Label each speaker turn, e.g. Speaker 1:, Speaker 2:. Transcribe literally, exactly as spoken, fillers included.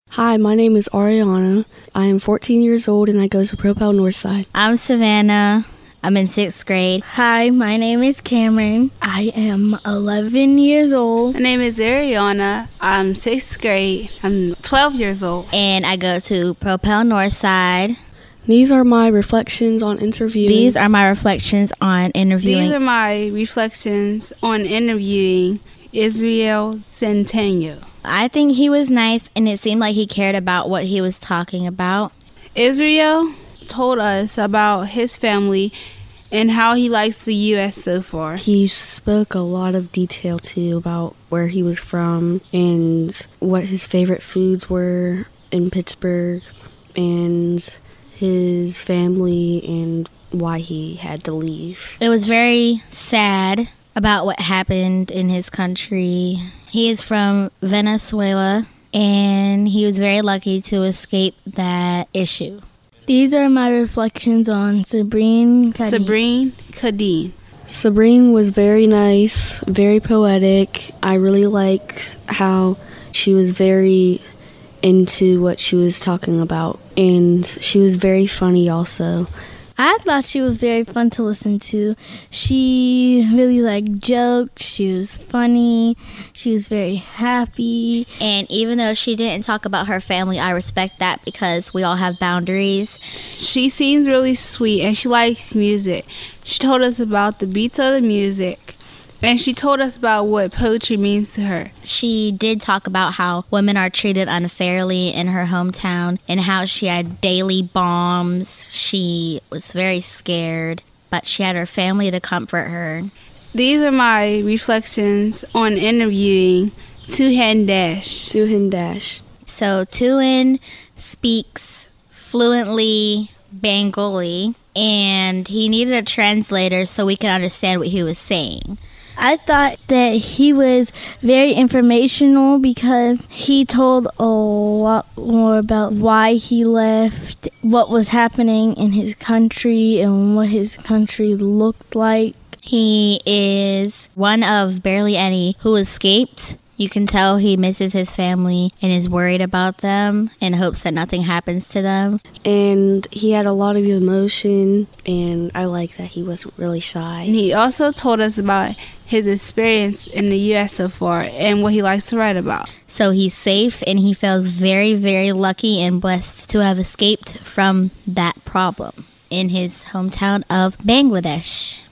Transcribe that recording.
Speaker 1: Hi, my name is Ariana. I am fourteen years old and I go to Propel Northside.
Speaker 2: I'm Savannah. I'm in sixth grade.
Speaker 3: Hi, my name is Cameron. I am eleven years old.
Speaker 4: My name is Ariana. I'm sixth grade. I'm twelve years old.
Speaker 2: And I go to Propel Northside.
Speaker 1: These are my reflections on interviewing.
Speaker 2: These are my reflections on interviewing.
Speaker 4: These are my reflections on interviewing Israel Centennial.
Speaker 2: I think he was nice, and it seemed like he cared about what he was talking about.
Speaker 4: Israel told us about his family and how he likes the U S so far.
Speaker 1: He spoke a lot of detail, too, about where he was from and what his favorite foods were in Pittsburgh and his family and why he had to leave.
Speaker 2: It was very sad about what happened in his country. He is from Venezuela, and he was very lucky to escape that issue.
Speaker 3: These are my reflections on Sabrine Kadeen.
Speaker 4: Sabrine Kadeen.
Speaker 1: Sabrine was very nice, very poetic. I really liked how she was very into what she was talking about, and she was very funny also.
Speaker 3: I thought she was very fun to listen to. She really like joked. She was funny. She was very happy.
Speaker 2: And even though she didn't talk about her family, I respect that because we all have boundaries.
Speaker 4: She seems really sweet and she likes music. She told us about the beats of the music. And she told us about what poetry means to her.
Speaker 2: She did talk about how women are treated unfairly in her hometown and how she had daily bombs. She was very scared, but she had her family to comfort her.
Speaker 4: These are my reflections on interviewing Tuhin Dash.
Speaker 1: Tuhin Dash.
Speaker 2: So Tuhin speaks fluently Bengali, and he needed a translator so we could understand what he was saying.
Speaker 3: I thought that he was very informational because he told a lot more about why he left, what was happening in his country, and what his country looked like.
Speaker 2: He is one of barely any who escaped. You can tell he misses his family and is worried about them and hopes that nothing happens to them.
Speaker 1: And he had a lot of emotion, and I like that he wasn't really shy.
Speaker 4: And he also told us about his experience in the U S so far and what he likes to write about.
Speaker 2: So he's safe, and he feels very, very lucky and blessed to have escaped from that problem in his hometown of Bangladesh.